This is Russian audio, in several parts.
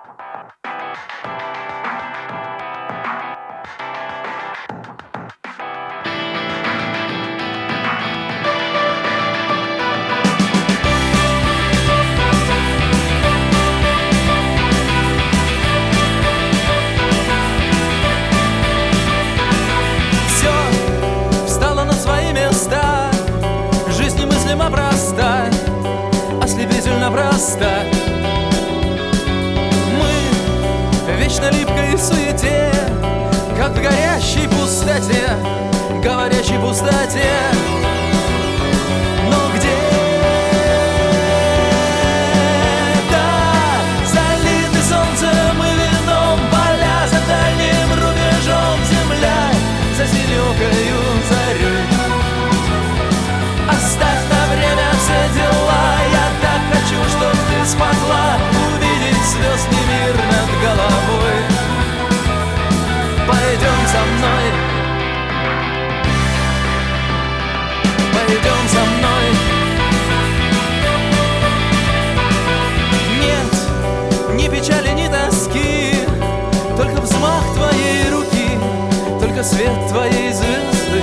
Проста, ослепительно проста. Мы в вечно липкой суете, как в горящей пустоте, говорящей пустоте. Но где-то залиты солнцем и вином поля, за дальним рубежом земля, за синюкою зарей. Оставь на время все дела, я так хочу, чтоб ты смогла увидеть звездный мир над головой. Пойдем со мной, пойдем со мной. Нет ни печали, ни тоски, только взмах твоей руки, только свет твоей звезды.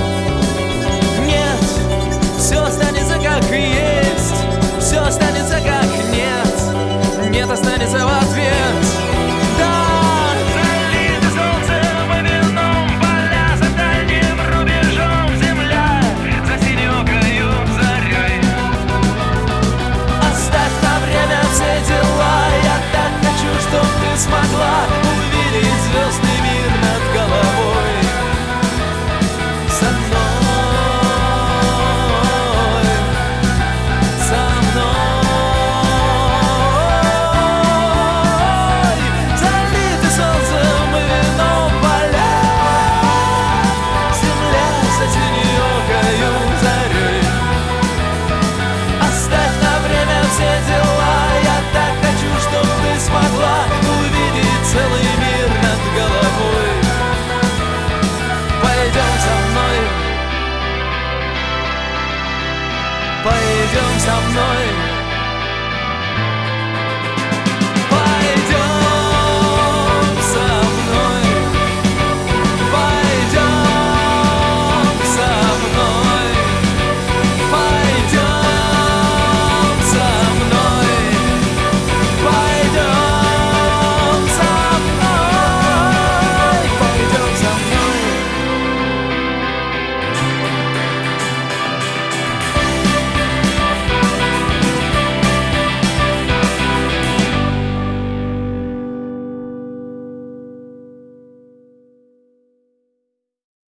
Все останется как есть, все останется как нет, нет останется в ответ. Да, залиты солнцем и вином поля, за дальним рубежом земля, за синюкою зарей. Оставь на время все дела, я так хочу, чтоб ты смогла увидеть звездный мир над головой. Со мной. Пойдем со мной.